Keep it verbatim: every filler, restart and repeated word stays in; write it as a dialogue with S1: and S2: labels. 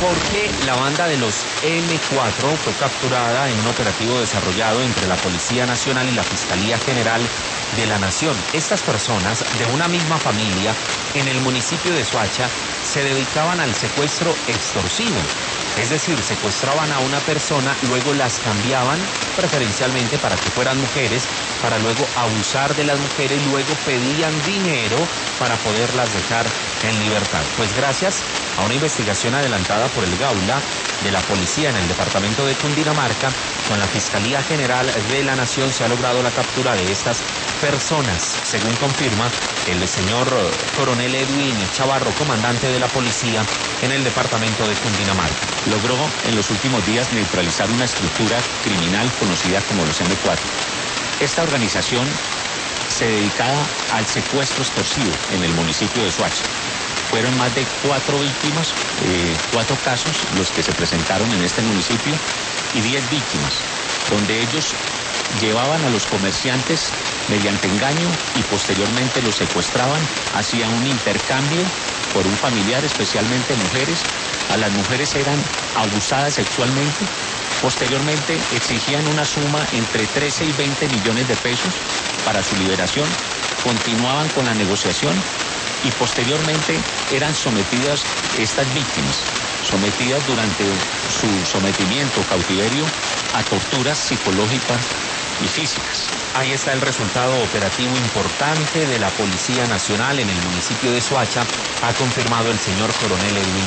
S1: porque la banda de los eme cuatro fue capturada en un operativo desarrollado entre la Policía Nacional y la Fiscalía General de la Nación. Estas personas de una misma familia en el municipio de Soacha se dedicaban al secuestro extorsivo. Es decir, secuestraban a una persona, luego las cambiaban preferencialmente para que fueran mujeres, para luego abusar de las mujeres, luego pedían dinero para poderlas dejar en libertad. Pues gracias a una investigación adelantada por el Gaula de la policía en el departamento de Cundinamarca, con la Fiscalía General de la Nación se ha logrado la captura de estas personas, según confirma el señor coronel Edwin Chavarro, comandante de la policía en el departamento de Cundinamarca.
S2: Logró en los últimos días neutralizar una estructura criminal conocida como los eme cuatro. Esta organización se dedicaba al secuestro extorsivo en el municipio de Soacha. Fueron más de cuatro víctimas, eh, cuatro casos los que se presentaron en este municipio y diez víctimas, donde ellos llevaban a los comerciantes mediante engaño y posteriormente los secuestraban, hacían un intercambio por un familiar, especialmente mujeres. A las mujeres eran abusadas sexualmente. Posteriormente exigían una suma entre trece y veinte millones de pesos para su liberación. Continuaban con la negociación y posteriormente eran sometidas estas víctimas, sometidas durante su sometimiento, cautiverio, a torturas psicológicas y físicas.
S1: Ahí está el resultado operativo importante de la Policía Nacional en el municipio de Soacha, ha confirmado el señor coronel Edwin